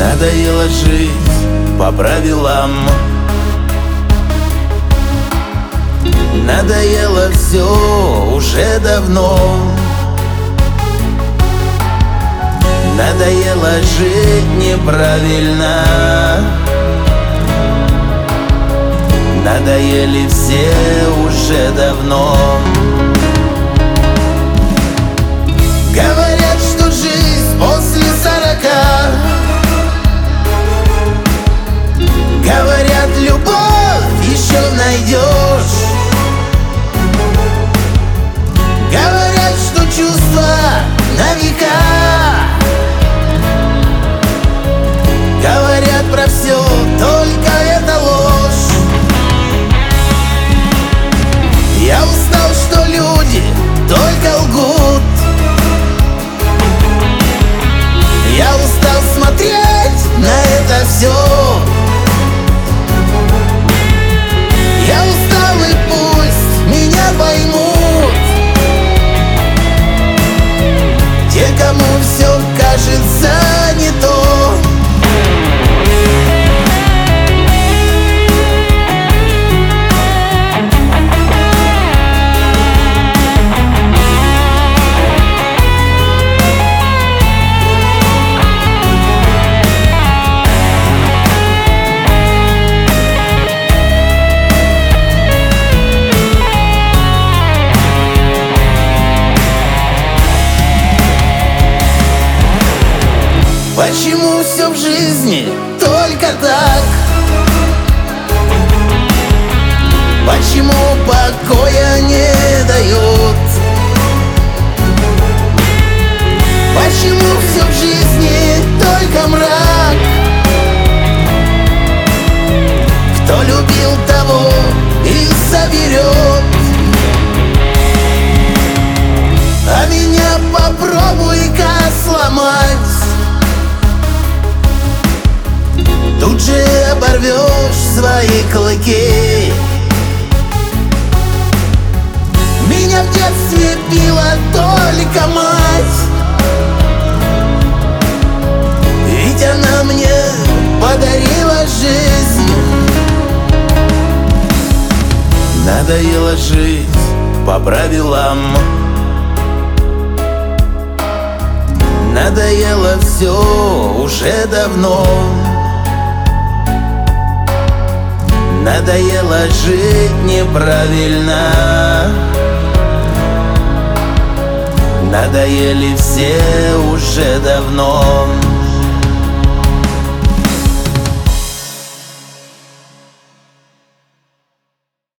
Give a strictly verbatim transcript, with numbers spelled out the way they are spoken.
Надоело жить по правилам, надоело все уже давно. Надоело жить неправильно, надоели все уже давно. Говорят, что жизнь после сорока, говорят, любовь еще найдешь. Говорят, что чувства на века, говорят про все, только это ложь. Я устал, что люди только лгут. Я устал смотреть на это все. Я устал, и пусть меня поймут те, кому все кажется не то. Почему все в жизни только так? Почему покоя не дает? Почему все в жизни только мрак? Кто любил, того и соберет. А меня попробуй-ка сломать, тут же оборвешь свои клыки. Меня в детстве била только мать, ведь она мне подарила жизнь. Надоело жить по правилам, надоело все уже давно. Надоело жить неправильно, надоели все уже давно.